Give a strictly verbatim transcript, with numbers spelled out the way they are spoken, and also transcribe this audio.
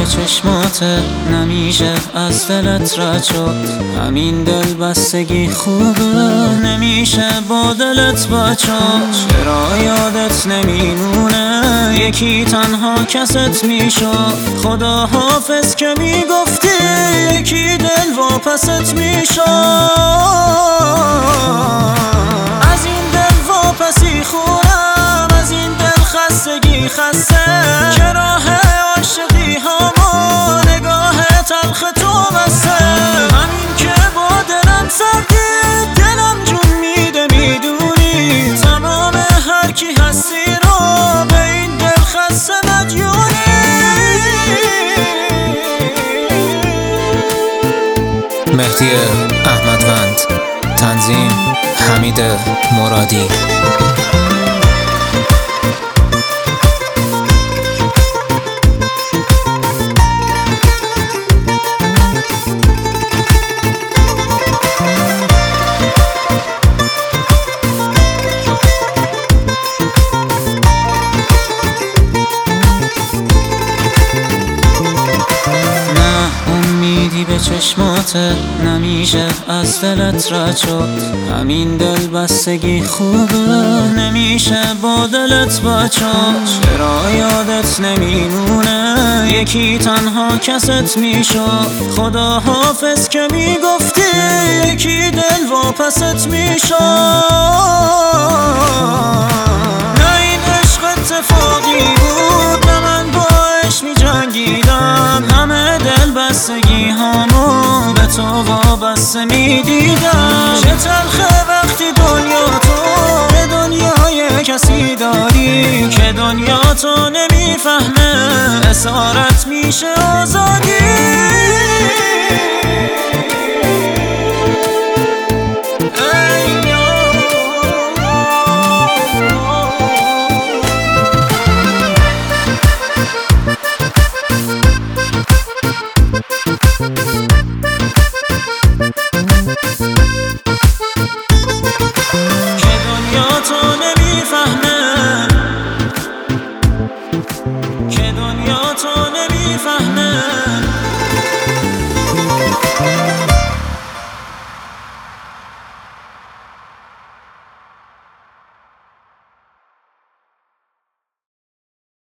چشماته نمیشه از دلت رد شد. همین دل بستگی خوبه نمیشه با دلت بد شد. چرا یادت نمیمونه یکی تنها کست میشد. خدا حافظ که میگفتی یکی دل واپست میشد. از این دل واپسی خورم از این دل خستگی خسته که راه عاشقی هامو نگاه تلخ تو بسته. همین که با دلم سردی دلم جون میده میدونی تمام هر کی هستی رو به این دل خسته مدیونی. مهدی احمدوند، تنظیم حمید مرادی. به چشماته نمیشه از دلت رد شد. همین دل بستگی خوبه نمیشه با دلت بد شد. چرا یادت نمیمونه یکی تنها کست میشد. خدا حافظ که میگفتی یکی دل واپست میشد. نه این عشق اتفاقی بود نه من باش میجنگیدم. همه دل بستگی هامو به تو وابسته میدیدم. چه تلخه وقتی دنیا تو به دنیای کسی داری که دنیا تو نمیفهمه اسارت میشه آزادی. که دنیا تو نمیفهمه